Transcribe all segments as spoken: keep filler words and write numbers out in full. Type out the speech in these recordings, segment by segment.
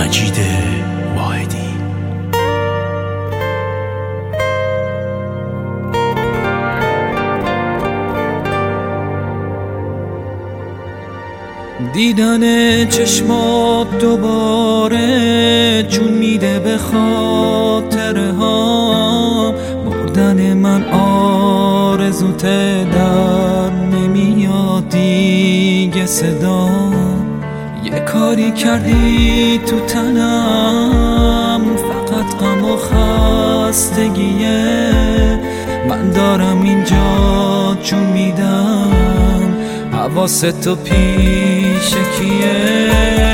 مجید واحدی. دیدن چشمات دوباره جون میده به خاطره ها، بردن من آرزوت در نمیاد دیگه صدا. یه کاری کردی تو تنم فقط غم و خستگیه، من دارم اینجا جون میدم حواست تو پیش کیه.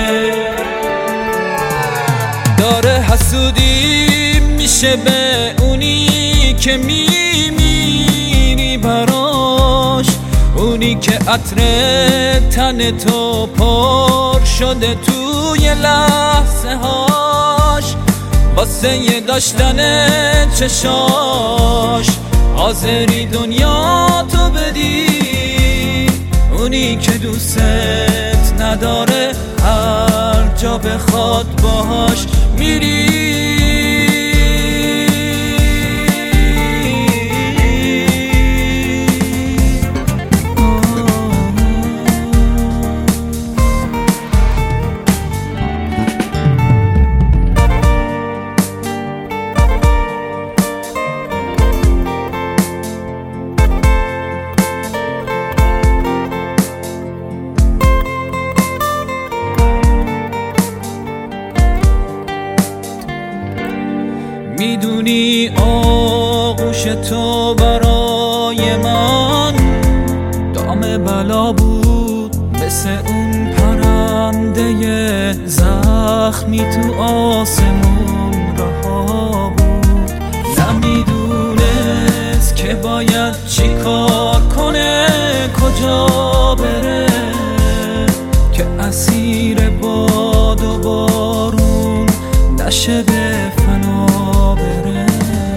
داره حسودی میشه به اونی که میمیری براش، اونی که عطر تن تو پر شده توی لحظه هاش، واسه یه داشتن چشاش حاضری دنیا تو بدی. اونی که دوست نداره هر جا بخواد باهاش میری. میدونی آغوش تو برای من دام بلا بود، مثل اون پرنده زخمی تو آسمون رها بود. نمیدونست که باید چی کار کنه، کجا بره که اسیر باد و بارون نشه به فنا بره.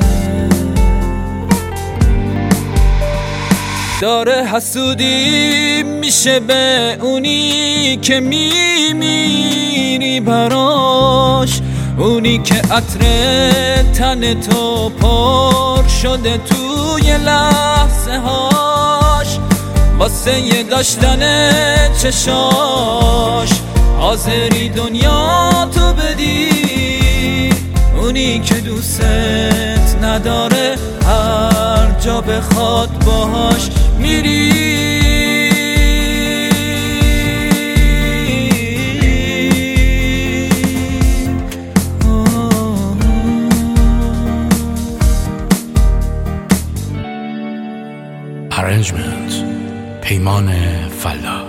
داره حسودی میشه به اونی که میمیری براش، اونی که عطر تن تو پر شده توی لحظه هاش، واسه یه داشتن چشاش حاضری دنیا تو بدی. اونی که دوست نداره هر جا بخواد باهاش میری. Arrangement پیمان فلاح.